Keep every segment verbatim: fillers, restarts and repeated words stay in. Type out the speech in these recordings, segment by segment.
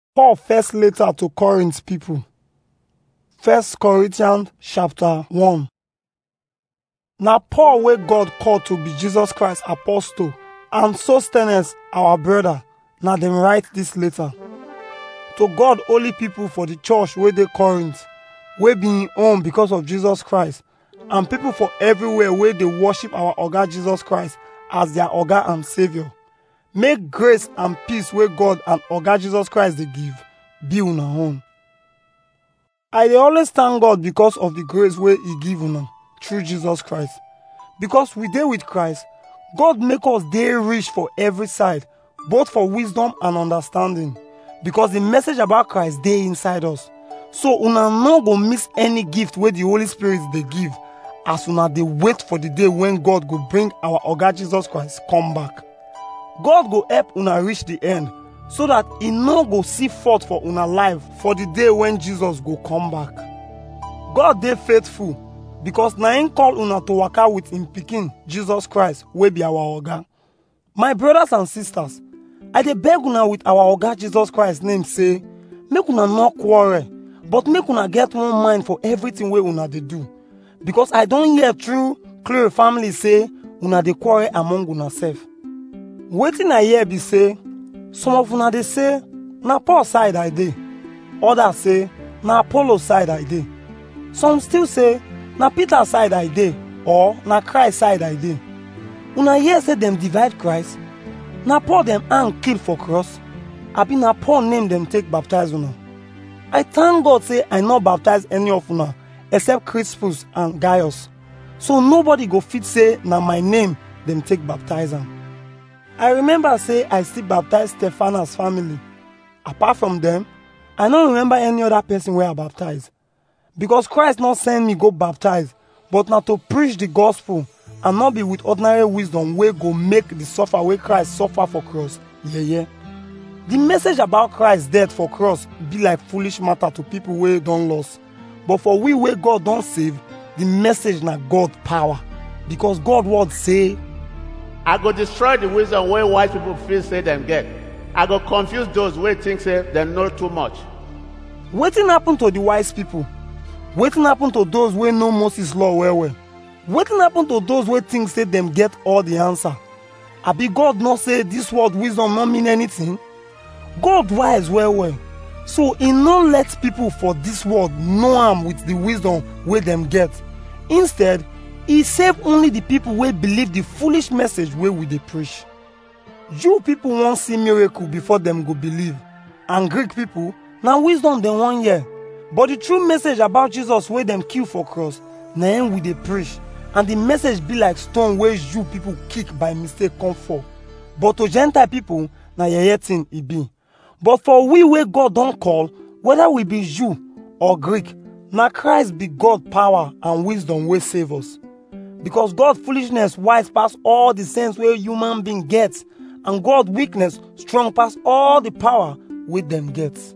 Paul first letter to Corinth people. First Corinthians chapter one. Now Paul wey God called to be Jesus Christ apostle, and Sosthenes our brother, now them write this letter. To God holy people for the church wey dey Corinth, wey be in home because of Jesus Christ, and people for everywhere where they worship our Oga Jesus Christ as their Oga and Savior. Make grace and peace where God and Oga Jesus Christ they give, be una own. I dey always thank God because of the grace where He give una through Jesus Christ. Because we dey with Christ, God make us dey rich for every side, both for wisdom and understanding. Because the message about Christ dey inside us. So una no go miss any gift where the Holy Spirit they give, as una dey wait for the day when God go bring our Oga Jesus Christ come back. God go help una reach the end, so that He no go see fault for una life for the day when Jesus go come back. God dey faithful, because na Him call una to waka with Him pikin Jesus Christ, wey be our Oga. My brothers and sisters, I dey beg una with our Oga Jesus Christ name say, make una no quarrel, but make una get one mind for everything wey una dey do. Because I don hear through Chloe family say una dey quarrel among una sef. Wetin I hear be say, some of una dey say, na Paul side I dey. Others say, na Apollo side I dey. Some still say, na Peter side I dey, or na Christ side I dey. Una hear say them divide Christ? Na Paul them hang kill for cross? Abi na Paul name them take baptize una? I thank God say I no baptize any of una, except Crispus and Gaius. So nobody go fit say na my name them take baptize am. I remember say I still baptize Stephanas family. Apart from them, I don't remember any other person where I baptize. Because Christ not send me go baptize, but not to preach the gospel and not be with ordinary wisdom where go make the suffer where Christ suffer for cross. Yeah, yeah. The message about Christ's death for cross be like foolish matter to people where don't lost. But for we where God don't save, the message na God power. Because God word say, I go destroy the wisdom where wise people feel say them get. I go confuse those where think say they know too much. Wetin happen to the wise people? Wetin happen to those where know Moses law well well? Wetin happen to those where think say them get all the answer? Abi God not say this word wisdom not mean anything? God wise well well. So He no let people for this world know am with the wisdom where them get. Instead, He save only the people who believe the foolish message where we dey preach. Jew people want see miracle before them go believe, and Greek people now wisdom they want hear. But the true message about Jesus where them kill for cross, na him we dey preach, and the message be like stone where Jew people kick by mistake come fall. But to Gentile people, na yeye thing e be. But for we where God don't call, whether we be Jew or Greek, na Christ be God power and wisdom where save us. Because God foolishness wise past all the sense where human being gets, and God weakness strong past all the power with them gets.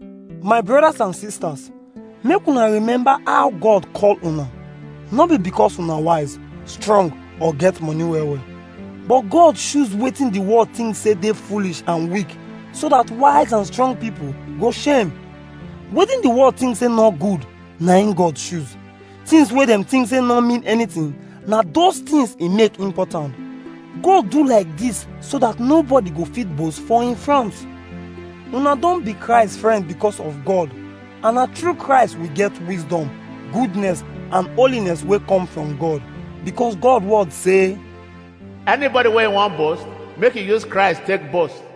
My brothers and sisters, make una remember how God called una. Not be because una wise, strong, or get money well well. But God choose waiting the world things say they foolish and weak, so that wise and strong people go shame. Waiting the world things say not good, na in God choose. Things where them things say not mean anything, now those things He make important. God do like this so that nobody go fit boast for in front. Una don't be Christ's friend because of God. And na through Christ we get wisdom, goodness, and holiness will come from God. Because God word say, anybody where want boast, make you use Christ take boast.